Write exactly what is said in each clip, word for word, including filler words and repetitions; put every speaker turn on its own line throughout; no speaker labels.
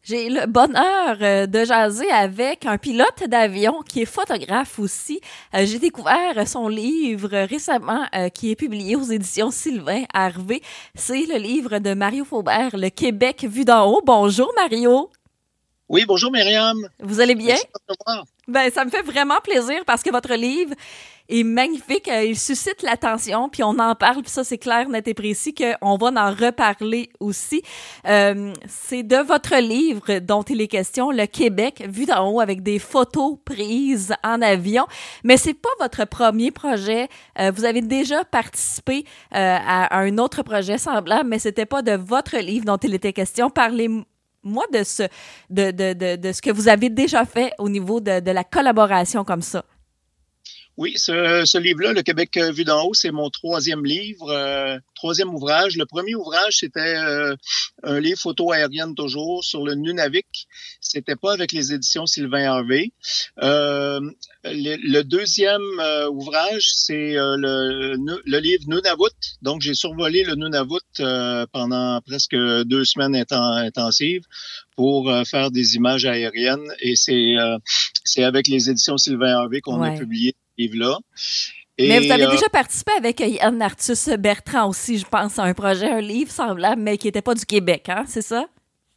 J'ai le bonheur euh, de jaser avec un pilote d'avion qui est photographe aussi. Euh, j'ai découvert son livre récemment euh, qui est publié aux éditions Sylvain Harvey. C'est le livre de Mario Faubert, Le Québec vu d'en haut. Bonjour Mario.
Oui, bonjour Myriam.
Vous allez bien?
Merci de te voir.
Ben, ça me fait vraiment plaisir parce que votre livre est magnifique. Euh, Il suscite l'attention, puis on en parle, puis ça, c'est clair, net et précis qu'on va en reparler aussi. Euh, c'est de votre livre dont il est question, Le Québec vu d'en haut, avec des photos prises en avion. Mais c'est pas votre premier projet. Euh, vous avez déjà participé euh, à un autre projet semblable, mais c'était pas de votre livre dont il était question. Parlez moi de ce, de, de, de, de ce que vous avez déjà fait au niveau de, de la collaboration comme ça.
Oui, ce, ce livre-là, Le Québec euh, vu d'en haut, c'est mon troisième livre, euh, troisième ouvrage. Le premier ouvrage, c'était euh, un livre photo aérienne toujours sur le Nunavik. C'était pas avec les éditions Sylvain Harvey. Euh, le, le deuxième euh, ouvrage, c'est euh, le, le livre Nunavut. Donc, j'ai survolé le Nunavut euh, pendant presque deux semaines inten- intensives pour euh, faire des images aériennes. Et c'est euh, c'est avec les éditions Sylvain Harvey qu'on a
Ouais.
publié livre-là.
Mais vous
Et
avez
euh,
déjà participé avec Yann Arthus Bertrand aussi, je pense, à un projet, un livre semblable, mais qui n'était pas du Québec, hein, c'est ça?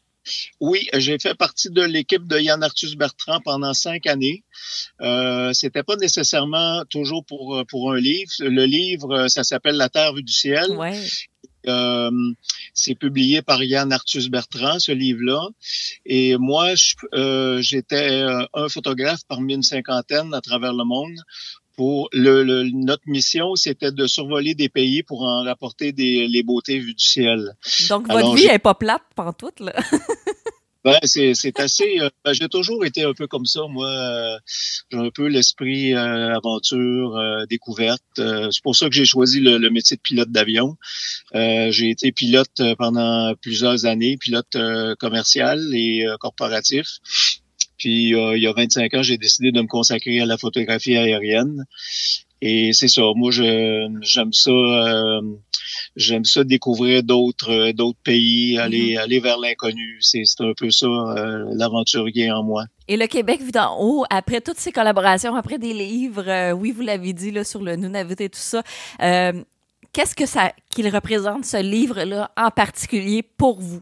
oui, j'ai fait partie de l'équipe de Yann Arthus Bertrand pendant cinq années. Euh, c'était pas nécessairement toujours pour pour un livre. Le livre, ça s'appelle La Terre vue du ciel.
Ouais.
Euh, c'est publié par Yann Arthus Bertrand, ce livre-là. Et moi, je, euh, j'étais un photographe parmi une cinquantaine à travers le monde. Pour le, le, notre mission, c'était de survoler des pays pour en rapporter des, les beautés vues du ciel.
Donc, votre
Alors,
vie
j'ai,
n'est pas plate, pantoute, là.
ben, c'est, c'est assez. Euh, ben, j'ai toujours été un peu comme ça, moi. Euh, j'ai un peu l'esprit euh, aventure, euh, découverte. Euh, c'est pour ça que j'ai choisi le, le métier de pilote d'avion. Euh, j'ai été pilote pendant plusieurs années, pilote euh, commercial et euh, corporatif. Puis euh, il y a vingt-cinq ans, j'ai décidé de me consacrer à la photographie aérienne. Et c'est ça, moi je j'aime ça euh, j'aime ça découvrir d'autres euh, d'autres pays,
Mhm.
aller aller vers l'inconnu. C'est c'est un peu ça euh, l'aventurier en moi.
Et le Québec vu d'en haut, après toutes ces collaborations, après des livres, euh, oui, vous l'avez dit, là, sur le Nunavut et tout ça, euh, qu'est-ce que ça qu'il représente, ce livre-là, en particulier pour vous?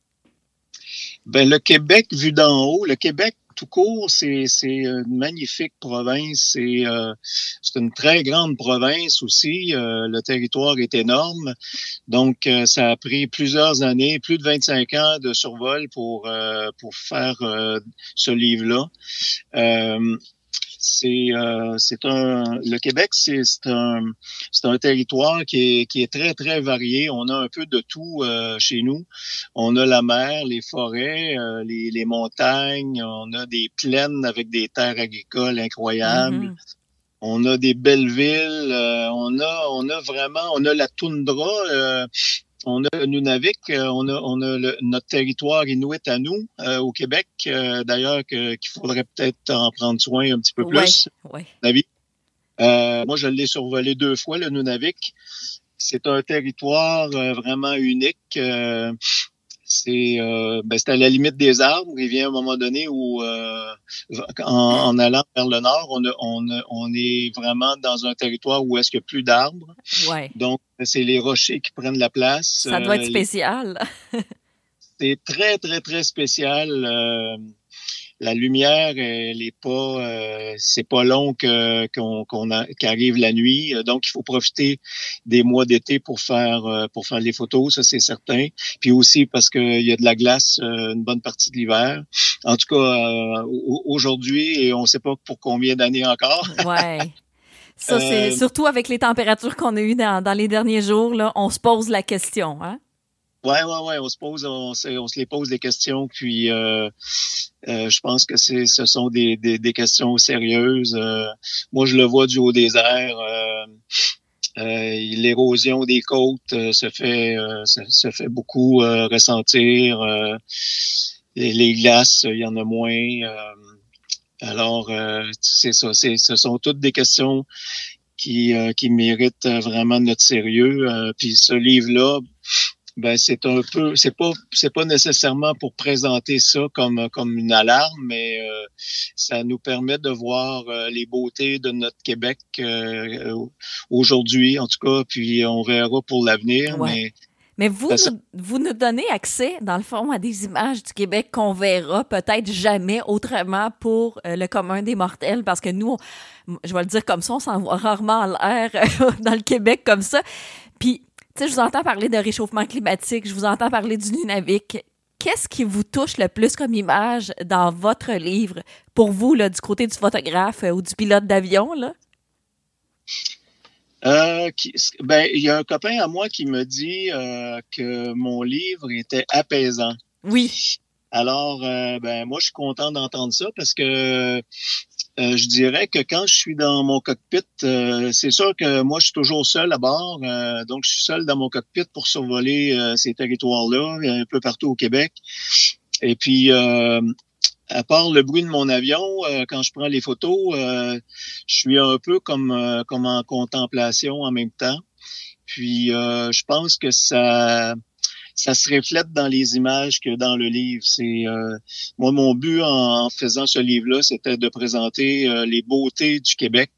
Ben le Québec vu d'en haut, le Québec tout court, c'est c'est une magnifique province. C'est euh, c'est une très grande province aussi. Euh, le territoire est énorme. Donc, euh, ça a pris plusieurs années, plus de vingt-cinq ans de survol pour euh, pour faire euh, ce livre-là. Euh, c'est euh, c'est un le Québec, c'est c'est un c'est un territoire qui est qui est très très varié. On a un peu de tout euh, chez nous. On a la mer, les forêts, euh, les les montagnes. On a des plaines avec des terres agricoles incroyables.
Mhm.
On a des belles villes. Euh, on a on a vraiment on a la toundra. Euh, on a le Nunavik, euh, on a, on a le, notre territoire inuit à nous euh, au Québec, euh, d'ailleurs que, qu'il faudrait peut-être en prendre soin un petit peu
Ouais,
plus.
ouais.
Nunavik. Euh, moi, je l'ai survolé deux fois, le Nunavik. C'est un territoire euh, vraiment unique. Euh, c'est euh, ben, c'est à la limite des arbres. Il vient un moment donné où, euh, en, en allant vers le nord, on, a, on, a, on est vraiment dans un territoire où est-ce qu'il n'y a plus d'arbres.
Ouais.
Donc, c'est les rochers qui prennent la place.
Ça doit être
Euh, les
spécial.
C'est très, très, très spécial. Euh, la lumière, elle est pas, euh, c'est pas long que, qu'on, qu'on a, qu'arrive la nuit. Donc, il faut profiter des mois d'été pour faire, euh, pour faire les photos, ça c'est certain. Puis aussi parce qu'il y a de la glace euh, une bonne partie de l'hiver. En tout cas, euh, aujourd'hui, et on ne sait pas pour combien d'années encore.
Ouais. Ça, c'est
Euh,
surtout avec les températures qu'on a eues dans, dans les derniers jours, là, on se pose la question, hein?
ouais, ouais, ouais, on se pose, on se, on se les pose des questions, puis euh, Euh, je pense que c'est, ce sont des, des, des questions sérieuses. Euh, moi, je le vois du haut des airs. Euh, euh, l'érosion des côtes euh, se fait euh, se, se fait beaucoup euh, ressentir. Euh, les, les glaces, il y en a moins. Euh, alors, euh, c'est ça. C'est, ce sont toutes des questions qui, euh, qui méritent vraiment notre sérieux. Euh, puis ce livre-là, ben c'est un peu, c'est pas, c'est pas nécessairement pour présenter ça comme comme une alarme, mais euh, ça nous permet de voir euh, les beautés de notre Québec euh, aujourd'hui, en tout cas, puis on verra pour l'avenir,
Ouais.
mais
Mais vous
ça,
nous, vous nous donnez accès, dans le fond, à des images du Québec qu'on verra peut-être jamais autrement pour euh, le commun des mortels, parce que nous, on- je vais le dire comme ça, on s'en voit rarement en l'air euh, dans le Québec comme ça. Puis, tu sais, je vous entends parler de réchauffement climatique, je vous entends parler du Nunavik. Qu'est-ce qui vous touche le plus comme image dans votre livre, pour vous, là, du côté du photographe euh, ou du pilote d'avion, là?
Euh, qui- ben, il y a un copain à moi qui me dit euh, que mon livre était apaisant.
Oui.
Alors, euh, ben, moi, je suis content d'entendre ça parce que euh, je dirais que quand je suis dans mon cockpit, euh, c'est sûr que moi, je suis toujours seul à bord. Euh, donc, je suis seul dans mon cockpit pour survoler euh, ces territoires-là, un peu partout au Québec. Et puis, euh, à part le bruit de mon avion, euh, quand je prends les photos, euh, je suis un peu comme, euh, comme en contemplation en même temps. Puis, euh, je pense que ça, ça se reflète dans les images que dans le livre. C'est euh, moi, mon but en, en faisant ce livre-là, c'était de présenter euh, les beautés du Québec.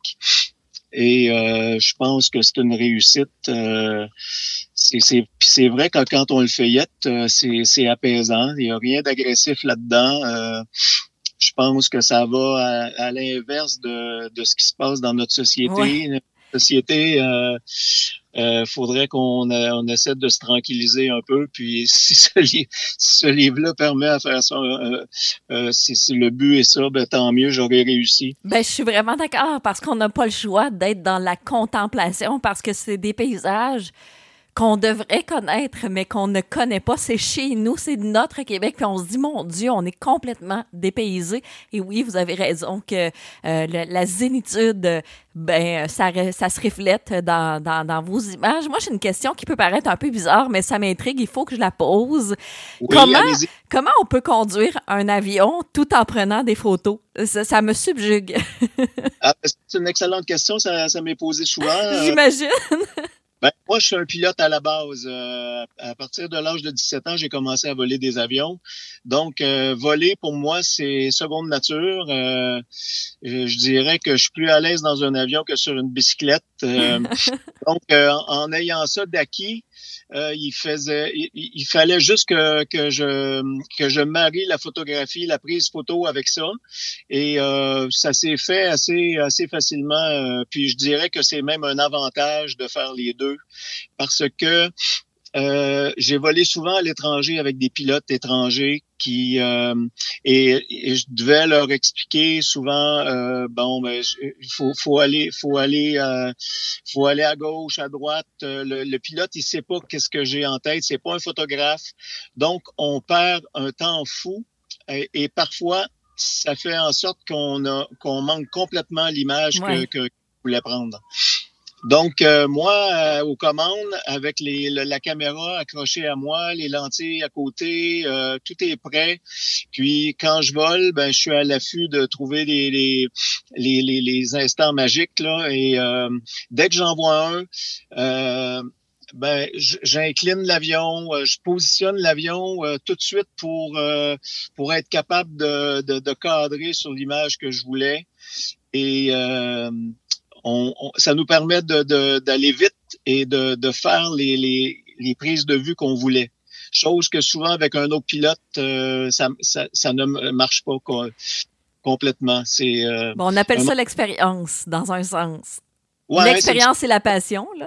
Et euh, je pense que c'est une réussite. Euh, c'est, c'est, c'est vrai que quand on le feuillette, euh, c'est, c'est apaisant. Il n'y a rien d'agressif là-dedans. Euh, je pense que ça va à, à l'inverse de, de ce qui se passe dans notre
Ouais.
société. Notre société, euh, euh, faudrait qu'on euh, on essaie de se tranquilliser un peu. Puis si ce, li- si ce livre-là permet à faire ça, euh, euh, si, si le but est ça, ben tant mieux, j'aurais réussi.
Ben, je suis vraiment d'accord parce qu'on n'a pas le choix d'être dans la contemplation parce que c'est des paysages qu'on devrait connaître, mais qu'on ne connaît pas. C'est chez nous, c'est notre Québec. Puis on se dit, mon Dieu, on est complètement dépaysé. Et oui, vous avez raison que euh, le- la zénitude, ben, ça, re- ça se reflète dans, dans, dans vos images. Moi, j'ai une question qui peut paraître un peu bizarre, mais ça m'intrigue. Il faut que je la pose.
Oui,
Comment,
allez-y.
comment on peut conduire un avion tout en prenant des photos? Ça, ça me subjugue.
Ah, c'est une excellente question, ça, ça m'est posé souvent. Euh,
J'imagine.
Ben, moi, je suis un pilote à la base. Euh, à partir de l'âge de dix-sept ans, j'ai commencé à voler des avions. Donc, euh, voler, pour moi, c'est seconde nature. Euh, je, je dirais que je suis plus à l'aise dans un avion que sur une bicyclette. Euh, donc, euh, en, en ayant ça d'acquis, euh, il faisait, il, il fallait juste que, que je que je marie la photographie, la prise photo avec ça, et euh, ça s'est fait assez assez facilement. Euh, puis je dirais que c'est même un avantage de faire les deux parce que euh, j'ai volé souvent à l'étranger avec des pilotes étrangers qui euh, et, et je devais leur expliquer souvent euh, bon ben il faut faut aller faut aller euh, faut aller à gauche à droite. Euh, le, le pilote il sait pas qu'est-ce que j'ai en tête, c'est pas un photographe, donc on perd un temps fou et, et parfois ça fait en sorte qu'on a qu'on manque complètement l'image que
Ouais.
que je voulais prendre. Donc, euh, moi, euh, aux commandes, avec les, le- la caméra accrochée à moi, les lentilles à côté, euh, tout est prêt. Puis, quand je vole, ben, je suis à l'affût de trouver les, les, les, les, les instants magiques, là. Et euh, dès que j'en vois un, euh, ben, j- j'incline l'avion, euh, je positionne l'avion euh, tout de suite pour euh, pour être capable de, de, de cadrer sur l'image que je voulais. Et euh, on, on, ça nous permet de, de, d'aller vite et de, de faire les, les, les prises de vue qu'on voulait. Chose que souvent avec un autre pilote, euh, ça, ça, ça ne marche pas co- complètement. C'est euh,
Bon, on appelle
un...
ça l'expérience, dans un sens.
ouais, c'est
L'expérience et la passion, là.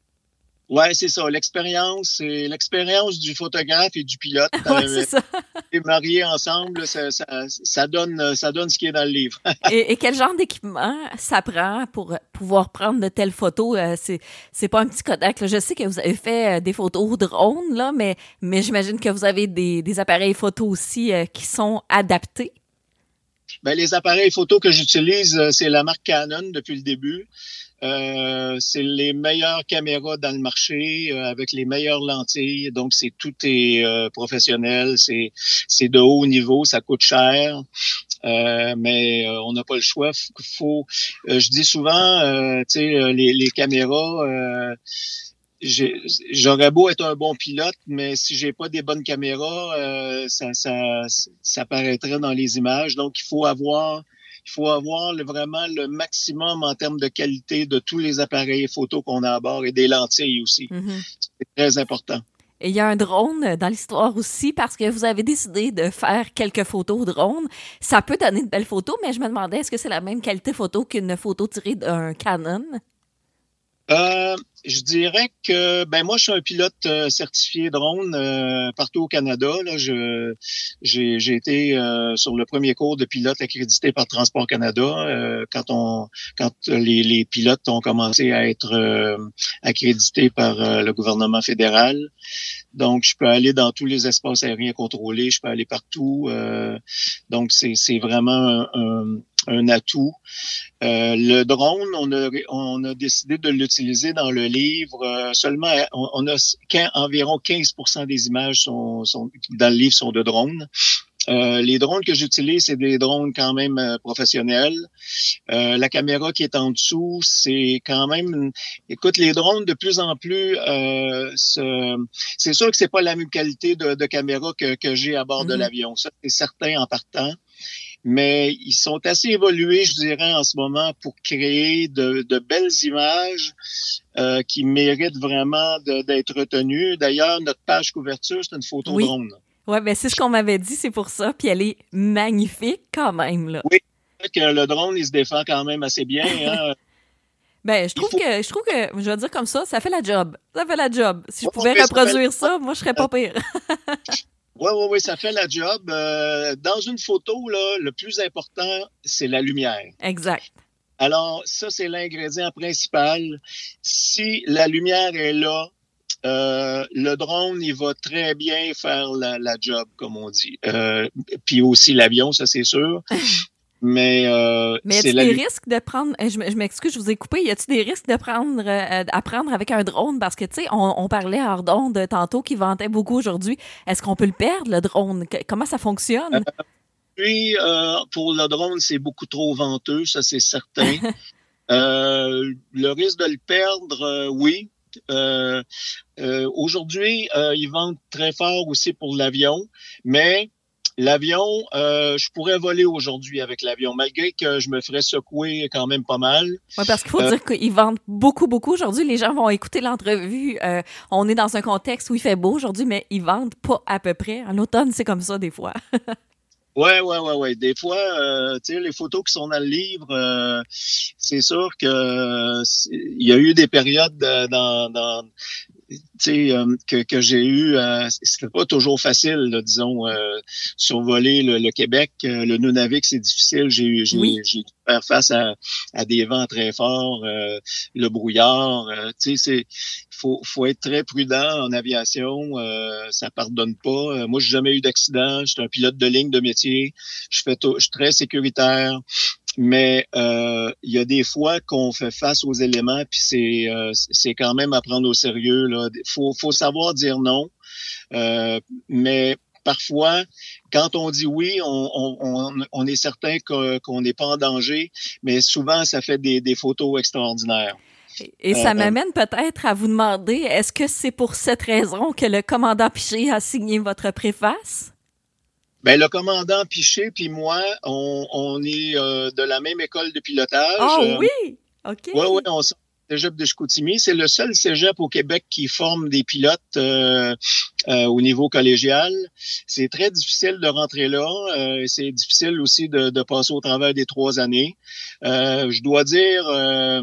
ouais, c'est ça. L'expérience, c'est l'expérience du photographe et du pilote.
Ouais, c'est
Euh,
ça.
mariés ensemble, ça, ça, ça donne, ça donne ce qui est dans le livre.
Et, et quel genre d'équipement ça prend pour pouvoir prendre de telles photos? Euh, c'est, c'est pas un petit Kodak, là. Je sais que vous avez fait euh, des photos drone, là, mais, mais j'imagine que vous avez des, des appareils photo aussi euh, qui sont adaptés.
Ben, les appareils photo que j'utilise, euh, c'est la marque Canon depuis le début. Euh, c'est les meilleures caméras dans le marché euh, avec les meilleures lentilles. Donc, c'est tout est euh, professionnel, c'est c'est de haut niveau, ça coûte cher, euh, mais euh, on n'a pas le choix. Faut, euh, je dis souvent, euh, tu sais, euh, les, les caméras. Euh, j'ai, j'aurais beau être un bon pilote, mais si j'ai pas des bonnes caméras, euh, ça, ça, ça paraîtrait dans les images. Donc, il faut avoir, il faut avoir le, vraiment le maximum en termes de qualité de tous les appareils photo qu'on a à bord et des lentilles aussi.
Mhm.
C'est très important.
Et il y a un drone dans l'histoire aussi parce que vous avez décidé de faire quelques photos au drone. Ça peut donner de belles photos, mais je me demandais, est-ce que c'est la même qualité photo qu'une photo tirée d'un Canon?
Euh, je dirais que ben moi je suis un pilote euh, certifié drone euh, partout au Canada. Là, je j'ai j'ai été euh, sur le premier cours de pilote accrédité par Transport Canada euh, quand on quand les les pilotes ont commencé à être euh, accrédités par euh, le gouvernement fédéral. Donc je peux aller dans tous les espaces aériens contrôlés, je peux aller partout. Euh, donc c'est c'est vraiment un, un un atout. Euh, le drone, on a, on a décidé de l'utiliser dans le livre. Euh, seulement, on, on a environ quinze pour cent des images sont, sont, dans le livre sont de drones. Euh, les drones que j'utilise, c'est des drones quand même euh, professionnels. Euh, la caméra qui est en dessous, c'est quand même... Écoute, les drones, de plus en plus, euh, ce... c'est sûr que c'est pas la même qualité de, de caméra que, que j'ai à bord mm-hmm. de l'avion. Ça, c'est certain en partant. Mais ils sont assez évolués, je dirais, en ce moment pour créer de, de belles images euh, qui méritent vraiment de, d'être retenues. D'ailleurs, notre page couverture, c'est une photo
oui.
drone.
Oui, bien, c'est ce qu'on m'avait dit, c'est pour ça. Puis elle est magnifique quand même, là.
Oui, que le drone, il se défend quand même assez bien. Hein.
Ben, je trouve faut... que, je trouve que, je vais dire comme ça, ça fait la job. Ça fait la job. Si je
ouais,
pouvais
ouais,
reproduire
ça, fait...
ça, moi, je serais pas pire.
Oui, oui, oui, ça fait la job. Euh, dans une photo, là, le plus important, c'est la lumière.
Exact.
Alors, ça, c'est l'ingrédient principal. Si la lumière est là, euh, le drone, il va très bien faire la, la job, comme on dit. Euh, puis aussi l'avion, ça, c'est sûr. Mais, euh,
Mais y a-t-il des lu- risques de prendre, je, je m'excuse, je vous ai coupé, y a-t-il des risques de prendre, euh, à prendre avec un drone? Parce que, tu sais, on, on parlait hors d'onde tantôt qui vantait beaucoup aujourd'hui. Est-ce qu'on peut le perdre, le drone? Que, comment ça fonctionne?
Euh, puis, euh, pour le drone, c'est beaucoup trop venteux, ça, c'est certain. euh, le risque de le perdre, euh, oui. Euh, euh, aujourd'hui, euh, ils vendent très fort aussi pour l'avion, mais l'avion, euh, je pourrais voler aujourd'hui avec l'avion, malgré que je me ferais secouer quand même pas mal.
Oui, parce qu'il faut euh, dire qu'ils vendent beaucoup, beaucoup. Aujourd'hui, les gens vont écouter l'entrevue. Euh, on est dans un contexte où il fait beau aujourd'hui, mais ils vendent pas à peu près. En automne, c'est comme ça des fois.
Ouais, ouais, ouais, ouais. Des fois, euh, tu sais, les photos qui sont dans le livre, euh, c'est sûr que euh, il y a eu des périodes dans, dans tu sais, euh, que, que j'ai eu, euh, c'était pas toujours facile, là, disons, euh, survoler le, le Québec. Euh, le Nunavik, c'est difficile. J'ai, j'ai, oui. j'ai dû faire face à, à des vents très forts, euh, le brouillard. Euh, tu sais, c'est, faut, faut être très prudent en aviation. Euh, ça pardonne pas. Euh, moi, j'ai jamais eu d'accident. Je suis un pilote de ligne de métier. Je fais tout, je suis très sécuritaire. Mais euh, il y a des fois qu'on fait face aux éléments, puis c'est euh, c'est quand même à prendre au sérieux. Là, faut faut savoir dire non. Euh, mais parfois, quand on dit oui, on on, on est certain qu'on n'est pas en danger. Mais souvent, ça fait des, des photos extraordinaires.
Et ça euh, m'amène peut-être à vous demander, est-ce que c'est pour cette raison que le commandant Piché a signé votre préface?
Ben, le commandant Piché puis moi, on, on est euh, de la même école de pilotage.
Ah oh, oui? OK.
Oui, oui, on sort du cégep de Chicoutimi. C'est le seul cégep au Québec qui forme des pilotes euh, euh, au niveau collégial. C'est très difficile de rentrer là. Euh, c'est difficile aussi de, de passer au travers des trois années. Euh, je dois dire... Euh,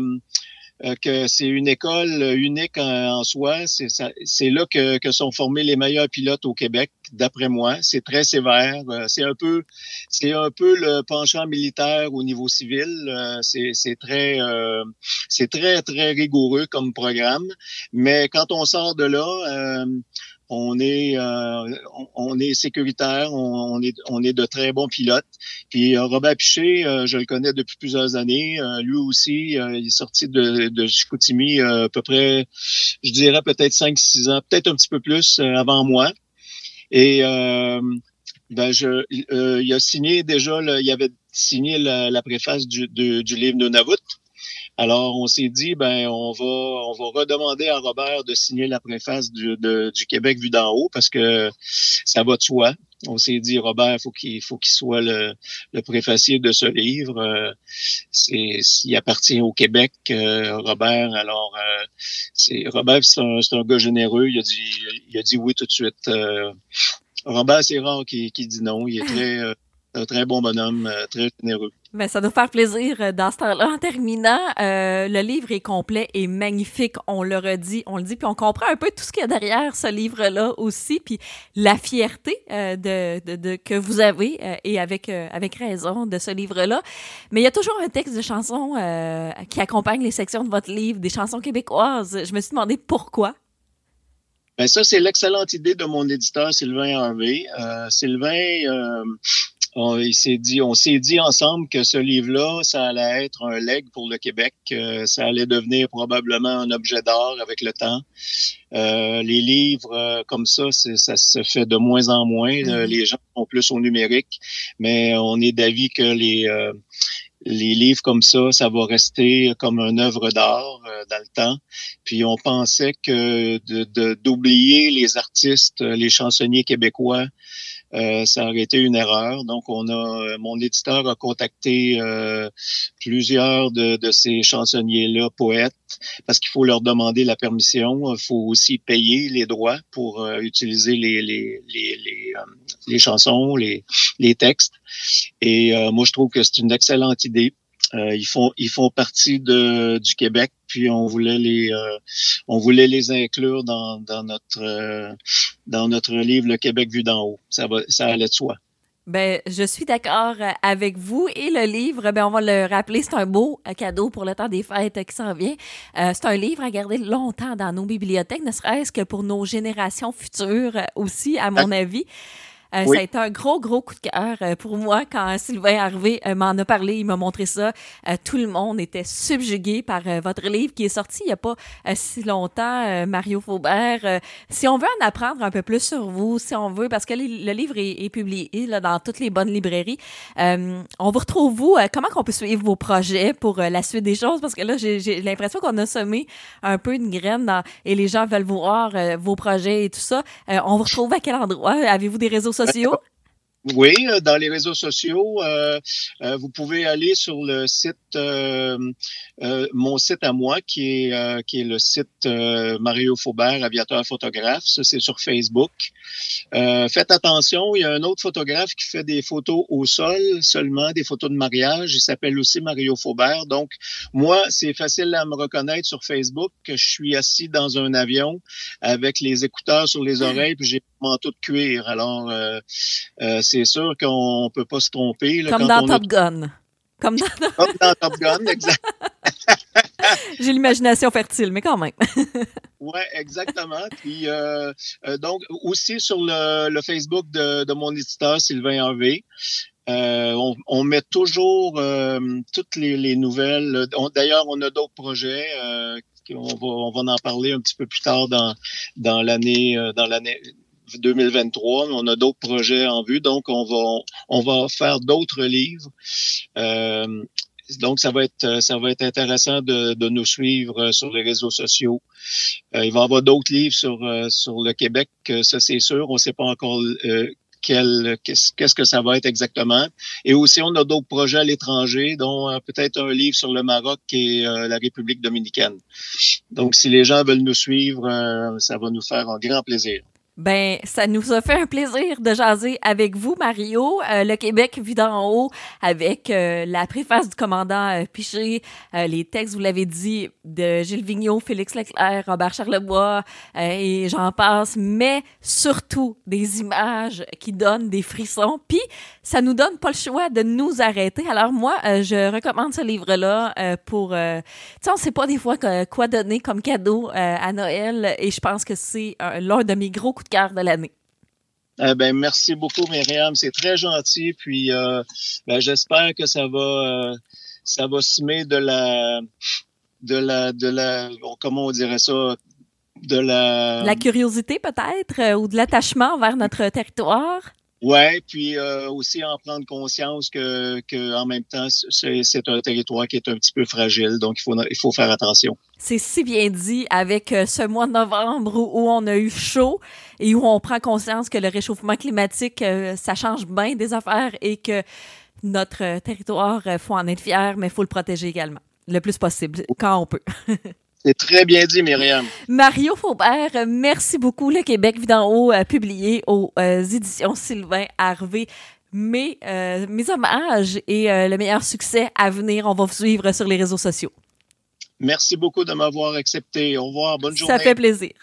que c'est une école unique en, en soi. C'est, ça, c'est là que, que sont formés les meilleurs pilotes au Québec, d'après moi. C'est très sévère. C'est un peu, c'est un peu le penchant militaire au niveau civil. C'est, c'est très, euh, c'est très, très rigoureux comme programme. Mais quand on sort de là, euh, on est euh, on, on est sécuritaire, on, on est on est de très bons pilotes. Puis euh, Robert Piché, euh, je le connais depuis plusieurs années. Euh, lui aussi, euh, il est sorti de, de Chicoutimi euh, à peu près, je dirais peut-être cinq six ans, peut-être un petit peu plus euh, avant moi. Et euh, ben je euh, il a signé déjà, là, il avait signé la, la préface du, de, du livre de Nunavut. Alors, on s'est dit, ben, on va, on va redemander à Robert de signer la préface du, de, du Québec vu d'en haut parce que ça va de soi. On s'est dit, Robert, faut qu'il faut qu'il soit le, le préfacier de ce livre. Euh, c'est, il appartient au Québec, euh, Robert. Alors, euh, c'est Robert, c'est un, c'est un gars généreux. Il a dit, il a dit oui tout de suite. Euh, Robert, c'est rare qu'il, qu'il dit non. Il est très, euh, un très bon bonhomme, euh, très généreux.
Ben, ça doit faire plaisir euh, dans ce temps-là. En terminant, euh, le livre est complet et magnifique. On le redit, on le dit, puis on comprend un peu tout ce qu'il y a derrière ce livre-là aussi, puis la fierté euh, de, de, de que vous avez euh, et avec euh, avec raison de ce livre-là. Mais il y a toujours un texte de chansons euh, qui accompagne les sections de votre livre, des chansons québécoises. Je me suis demandé pourquoi.
Ben ça, c'est l'excellente idée de mon éditeur Sylvain Harvey. Euh, Sylvain, euh, on, il s'est dit, on s'est dit ensemble que ce livre-là, ça allait être un legs pour le Québec. Euh, ça allait devenir probablement un objet d'art avec le temps. Euh, les livres euh, comme ça, c'est, ça se fait de moins en moins. Mm-hmm. Les gens sont plus au numérique, mais on est d'avis que les euh, les livres comme ça, ça va rester comme une œuvre d'art euh, dans le temps. Puis on pensait que de, de, d'oublier les artistes, les chansonniers québécois, euh, ça aurait été une erreur. Donc on a, mon éditeur a contacté euh, plusieurs de, de ces chansonniers-là, poètes, parce qu'il faut leur demander la permission. Il faut aussi payer les droits pour euh, utiliser les les les les, euh, les chansons, les les textes. Et euh, moi, je trouve que c'est une excellente idée. Euh, ils font ils font partie de du Québec, puis on voulait les euh, on voulait les inclure dans dans notre euh, dans notre livre Le Québec vu d'en haut. Ça va ça allait de soi.
Ben, je suis d'accord avec vous. Et le livre, ben, on va le rappeler, c'est un beau cadeau pour le temps des fêtes qui s'en vient. Euh, c'est un livre à garder longtemps dans nos bibliothèques, ne serait-ce que pour nos générations futures aussi, à mon avis. Euh, oui. Ça a été un gros, gros coup de cœur euh, pour moi quand Sylvain Harvey euh, m'en a parlé, il m'a montré ça. Euh, tout le monde était subjugué par euh, votre livre qui est sorti il n'y a pas euh, si longtemps, euh, Mario Faubert. Euh, si on veut en apprendre un peu plus sur vous, si on veut, parce que le, le livre est, est publié là, dans toutes les bonnes librairies, euh, on vous retrouve vous. Euh, comment qu'on peut suivre vos projets pour euh, la suite des choses? Parce que là, j'ai, j'ai l'impression qu'on a semé un peu une graine dans, et les gens veulent voir euh, vos projets et tout ça. Euh, on vous retrouve à quel endroit? Avez-vous des réseaux sociaux?
Oui, dans les réseaux sociaux, euh, euh, vous pouvez aller sur le site, euh, euh, mon site à moi, qui est euh, qui est le site euh, Mario Faubert, aviateur photographe. Ça, c'est sur Facebook. Euh, faites attention, il y a un autre photographe qui fait des photos au sol seulement, des photos de mariage. Il s'appelle aussi Mario Faubert. Donc, moi, c'est facile à me reconnaître sur Facebook que je suis assis dans un avion avec les écouteurs sur les oreilles, puis j'ai mon manteau de cuir. Alors, euh, euh, c'est sûr qu'on peut pas se tromper. Là,
Comme
quand
dans
on
Top
a...
Gun. Comme dans,
Comme dans Top Gun, exact.
J'ai l'imagination fertile, mais quand même.
Oui, exactement. Puis euh, euh, donc aussi sur le, le Facebook de, de mon éditeur Sylvain Harvey, euh, on, on met toujours euh, toutes les, les nouvelles. On, d'ailleurs, on a d'autres projets. Euh, on va on va en parler un petit peu plus tard dans dans l'année dans l'année deux mille vingt-trois. On a d'autres projets en vue, donc on va on va faire d'autres livres. Euh, Donc, ça va être ça va être intéressant de, de nous suivre sur les réseaux sociaux. Euh, il va y avoir d'autres livres sur sur le Québec, ça c'est sûr. On ne sait pas encore euh, quel qu'est-ce, qu'est-ce que ça va être exactement. Et aussi, on a d'autres projets à l'étranger, dont euh, peut-être un livre sur le Maroc et euh, la République dominicaine. Donc, si les gens veulent nous suivre, euh, ça va nous faire un grand plaisir.
Ben, ça nous a fait un plaisir de jaser avec vous, Mario. Euh, le Québec vu d'en haut, avec euh, la préface du commandant euh, Piché, euh, les textes, vous l'avez dit, de Gilles Vigneault, Félix Leclerc, Robert Charlebois, euh, et j'en passe, mais surtout des images qui donnent des frissons. Puis, ça nous donne pas le choix de nous arrêter. Alors moi, euh, je recommande ce livre-là euh, pour... Euh, tu sais, on sait pas des fois que, quoi donner comme cadeau euh, à Noël, et je pense que c'est euh, l'un de mes gros coups de cœur de l'année.
Eh ben, merci beaucoup, Myriam. C'est très gentil. Puis, euh, ben, j'espère que ça va, euh, ça va semer de la, de la, de la, comment on dirait ça, de la...
La curiosité peut-être, euh, ou de l'attachement vers notre territoire.
Ouais, puis euh, aussi en prendre conscience que, que en même temps, c'est, c'est un territoire qui est un petit peu fragile, donc il faut, il faut faire attention.
C'est si bien dit avec euh, ce mois de novembre où, où on a eu chaud et où on prend conscience que le réchauffement climatique, euh, ça change bien des affaires et que notre euh, territoire, il faut en être fier, mais il faut le protéger également, le plus possible, quand on peut.
C'est très bien dit, Myriam.
Mario Faubert, merci beaucoup. Le Québec vit d'en haut, euh, publié aux euh, éditions Sylvain Harvey. Mes, euh, mes hommages et euh, le meilleur succès à venir. On va vous suivre sur les réseaux sociaux.
Merci beaucoup de m'avoir accepté. Au revoir. Bonne journée.
Ça fait plaisir.